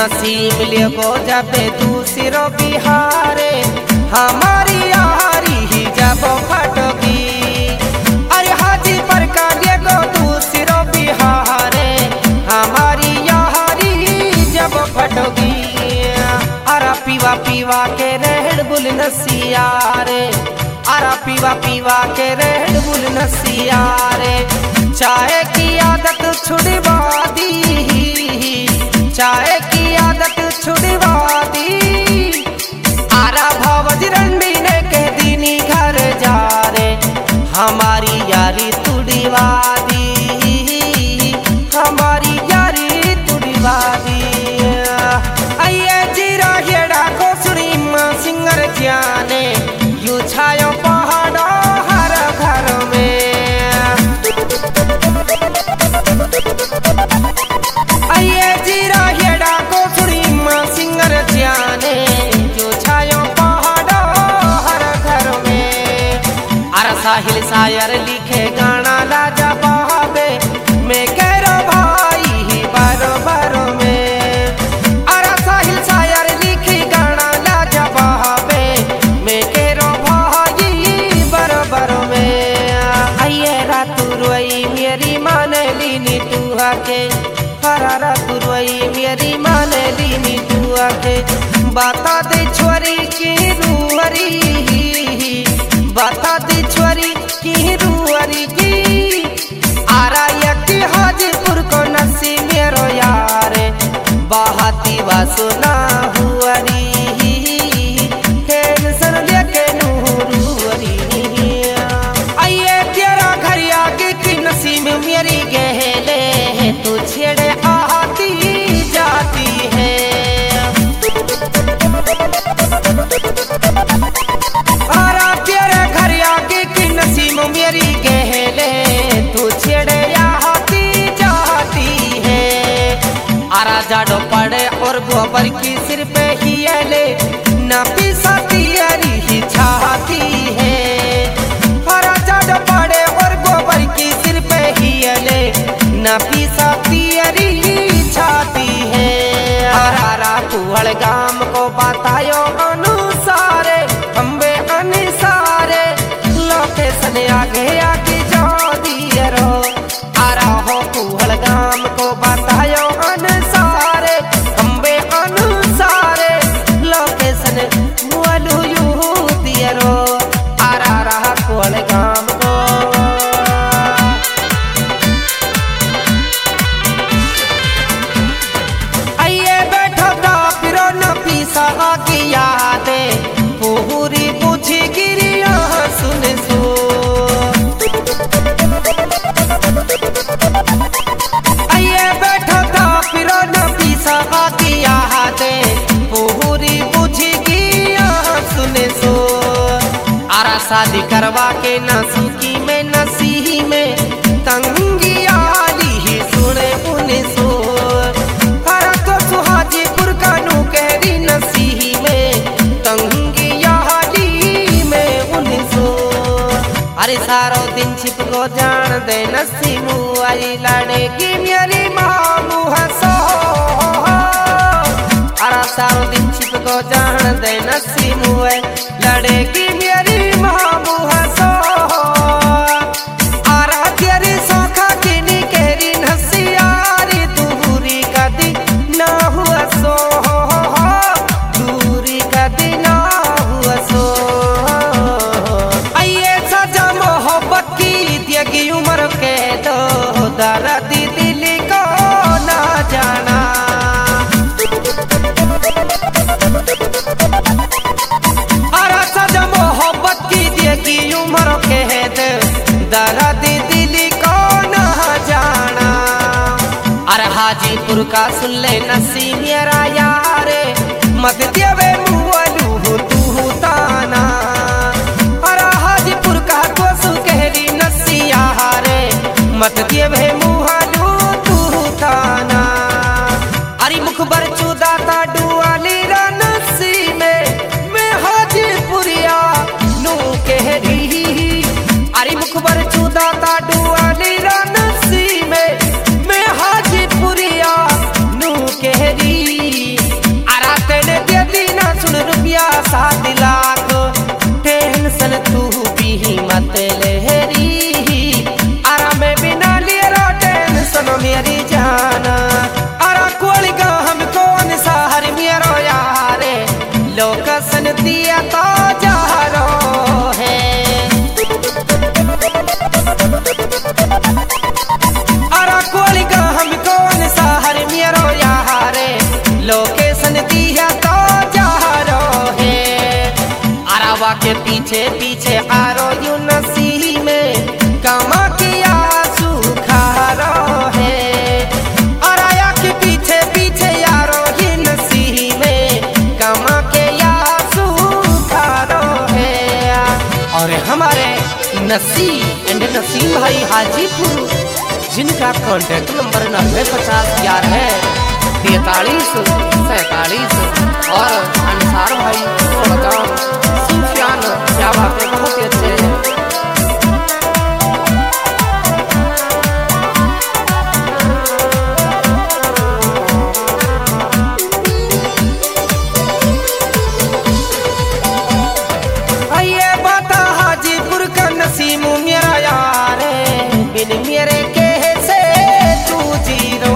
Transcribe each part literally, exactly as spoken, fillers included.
नसीब ले गो जबे दूसरो बिहारे हमारी यारी ही जब फटगी। अरे हाजीपुर का ले गो दूसरो बिहारे हमारी यारी जब फटगी। अरा पीवा पीवा के रेड बुल नसियारे, अरा पीवा पीवा के रेड बुल नसियारे। चाय की आदत छुड़वा दी, चाय की आदत छुड़वा दी। आरा भावज रंडी ने के दीनी घर जा रे हमारी यारी तुड़वा दी, हमारी यारी तुड़वा दी। आइए जीरा हेड़ा को सुनी सिंगर जाने यू छायो पहाड़ो हर घर में। आइए जीरा हेड़ा को सुनी सिंगर जाने जो छायो पहाड़ो हर घर में। अर साहिल शायर लिखे गाना लाजा बहावे मैं कह रो भाई ही बारो बारो में। अर साहिल शायर लिखे गाना लाजा बहावे मैं कह रो भाई बारो बारो में। आइए रातू रोई मेरी माने लीनी तू आके, हरा रातू रोई मेरी माने लीनी तू आके। बाता दे छोरी की रूहरी, बाता दे छोरी की रूहरी की। आरा यकी हाजीपुर को नसी मेरो यारे बहाती वासुना हुआरी टेंशन लेके नूरूरी। आइए तेरा घर आगे की नसीब मेरी गहले तू छेड़े आती जाती है। आरा तेरे घर आगे की नसीब मेरी गहले तू छेड़े आती जाती है। आरा जाडो पड़े और गोबर की सिर पे ही ले न पिसाती अरी ही छाती है। आरा जाडो पड़े और गोबर की सिर पे ही ले न पिसाती अरी ही छाती है। आरा कुहड़ गाम को बतायो अनुसारे अम्बे अनुसारे लोकेशन आगे आगे जाओ दियरो। आरा हो कुहड़ गाम को बतायो अनुसारे अम्बे अनुसारे लोकेशन मुअलु यू दियरो। आरा रहा कुहड़ गाम को। आइए बैठो दा फिरो न पीसा की यादे पूरी पूछी गिरिया सुन सो। आइए बैठो दा फिरो न पीसा की यादे पूरी पूछी गिरिया सुन सो। आरा शादी करवा के न सुखी में नसीही में तंगी आली ही सुने उन्हें सो। आरा तो सुहाजीपुर का नू कहरी नसीही में तंगी आली में उन्हें सो। अरे सारो दिन छिप को जान दे नसी मुआरी लड़ेगी मेरी मामू हसो। अरे सारो दिन छिप को जान दे नसी मुए लड़ेगी मेरी मामू हसो। आरा तेरी सोखा की नी केरी नसियारी दूरी का दी ना हुआ सो, दूरी का दी ना हुआ सो। आइए सजा मोहब्बत की त्यागी उम्र के दो दर्दी दिल को ना जाना। आरा सजा मोहब्बत की त्यागी उम्र के दो दर्दी दिल को ना जाना। अरे हाजीपुर का सुन ले नसी मेरा यारे मत देवे मुअलू तू ताना। अरे हाजीपुर का को सुकहरी नसी यारे मत देवे मुअलू तू ताना। अरे मुखबर चुदाता डुआली रनसी में मैं हाजीपुरिया नू कहरी। अरे मुखबर चुदाता डुआली रनसी में मैं हाजीपुरिया नू कहरी। पीछे पीछे आरो यू नसी में कमा किया सूखा रो है। अराया के पीछे पीछे यारो ये नसी में कमा के या सूखा रो है। और हमारे नसी एंड नसीम भाई हाजीपुर, जिनका कॉन्टेक्ट नंबर नब्बे पचास ग्यारह है तैतालीस सैतालीस और अंसार भाई सोलगांव सूफियान, क्या बात है, बहुत ही अच्छे हैं। ये बता हाजीपुर का नसीम मेरा यार है, बिन मेरे के से तू जीरो।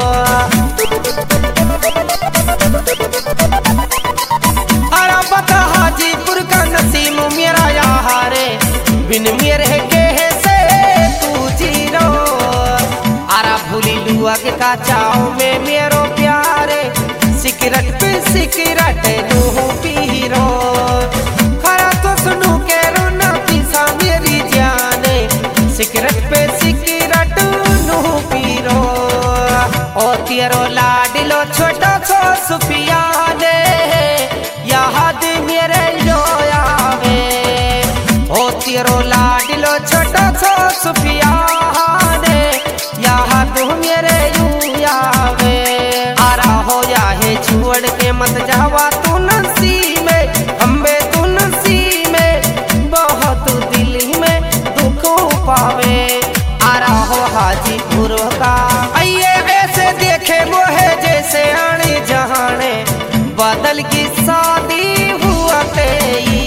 अरे बता हाजीपुर का नसीम मेरा यार है, बिन मेरे के से तू जीरो। अरे भूली लुआ के काचाओ में मेरो प्यारे, सिगरेट पे सिगरेट लू पीरो। खरा तो सुनू के रोना पीसा मेरी जाने, सिगरेट पे सिगरेट नू पीरो। ओ तेरो लाडलो छोटा सो सुफिया ने याद मेरे लो आवे। ओ तेरो लाडलो छोटा सो सुफिया ने याद मेरे यूं आवे। आरा हो या है छोड़ के मत जावा तू नसी में, अम्बे तू नसी में बहुत दिल में दुख पावे। आरा हो हाजीपुर का आइए ऐसे देखे वो है जैसे आने जहाने बादल की शादी हुआ तेई।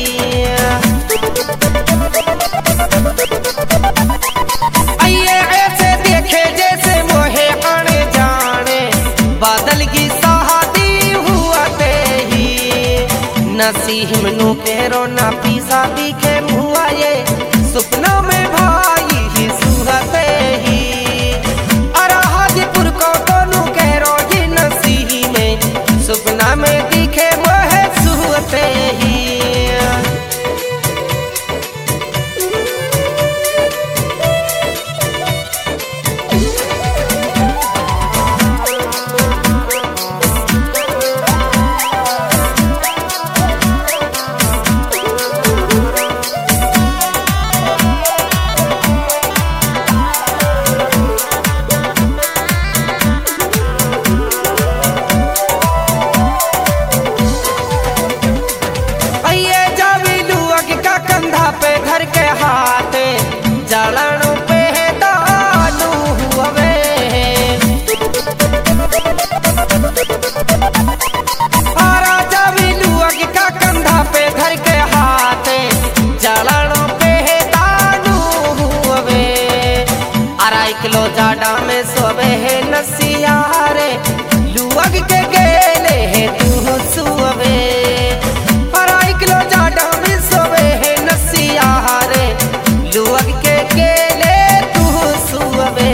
आइए ऐसे देखे जैसे मोहे आने जाने बादल की शादी हुआ तेई। नसीम नु केरो ना पीसा दिखे मुआ ये सपना में भाई ही सुहते ही। अरे हाजीपुर को दोनों केरो ये नसी में सपना में दिखे वह सुहते ही। जलन पे दालू हुए राजा विलुआ का कंधा पे घर के हाथ, जलन पे दालू हुए। अराई किलो जाडा में सोवे है नसिया रे, लुअग के गेले है तू सुवे। अराई किलो जाडा में सोवे है नसिया रे, लुअग के गेले तू सुवे।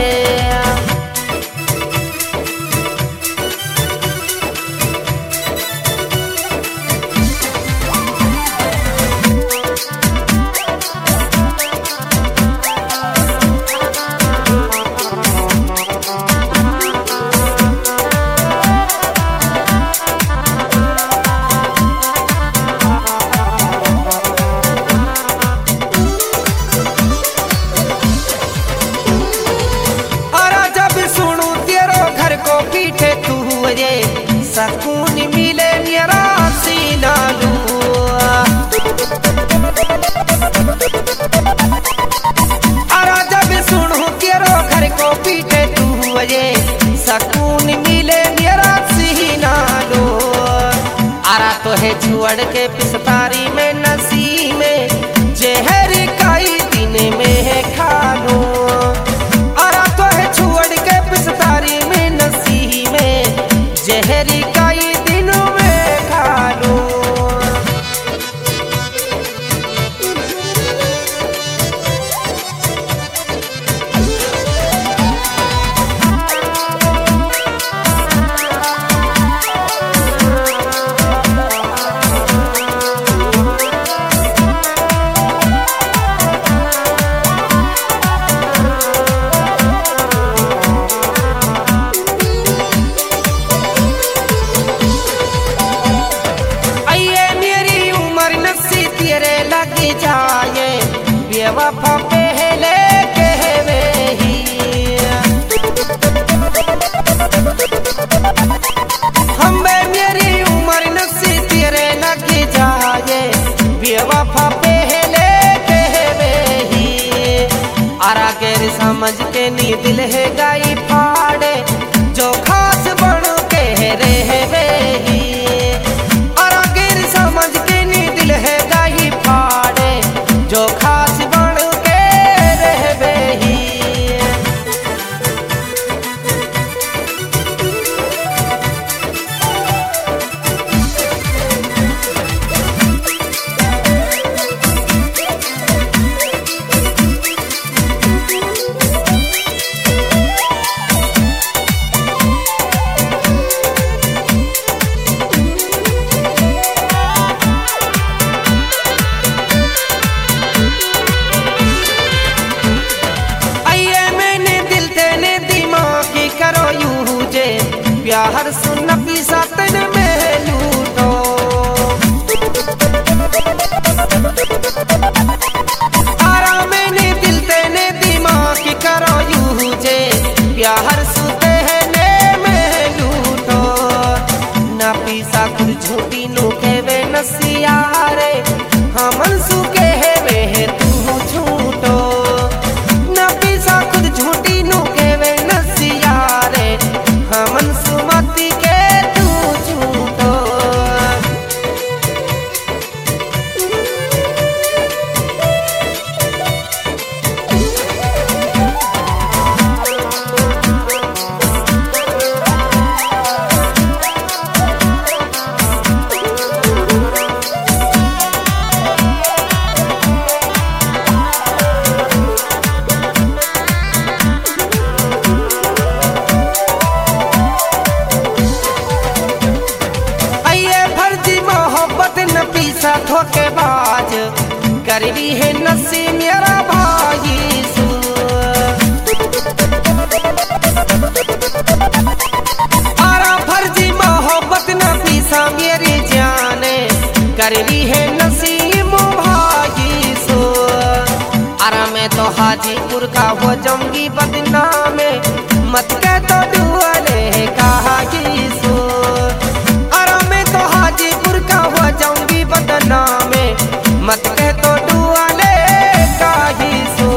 पीठे तू ये सकून मिले मेरा सीना लुआ। अरे जब सुनू तेरो घर को पीठे तू ये सकून मिले मेरा सीना लुआ। अरा तो है छुअड़ के पिसतारी में नसी में जहर कई दिन में है खानो। अरा तो है छुअड़ के पिसतारी में नसी में जहरी कई दिनों में खा लो। गैर समझ के नी दिल है गाई फाड़े जो खास बन के रहे ही। और गैर समझ के नी दिल है गाई फाड़े जो खास बन के रहे ही। प्यार सुन पीसा तन में लूटो आराम ने दिल तेने दिमाग करो यूजे प्यार सुते है ने में लूटो ना पीसा कुछ झूठी नो के वे नसियारे हमन सुके है वे तू झूठो ना पीसा कुछ झूठी नो के वे नसियारे हमन सुमति के तू झूठो। धोखेबाज गरीबी है नसी मेरा भाई सू आरा फर्जी मोहब्बत न पीसा मेरी जाने गरीबी है नसीम भाई सू आरा मैं तो हाजीपुर का हो जाऊंगी बदनामे मत कह तो दुआले कहा सू आरा मैं तो हाजीपुर का हो जाऊंगी बदनामे मत कह तो दुआले काही सो।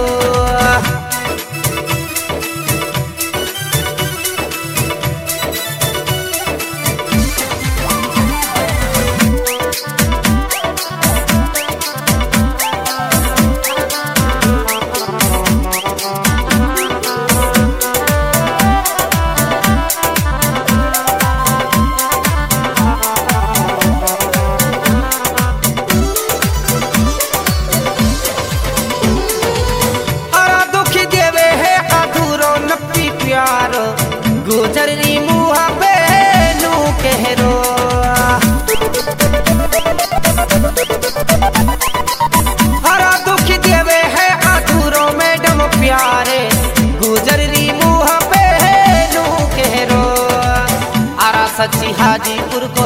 गुजर री मुहा पे नू कहरो हरा दुख देवे है अधूरो मैडम प्यारे गुजर री मुहा पे नू कहरो आरा सच्ची हाजीपुर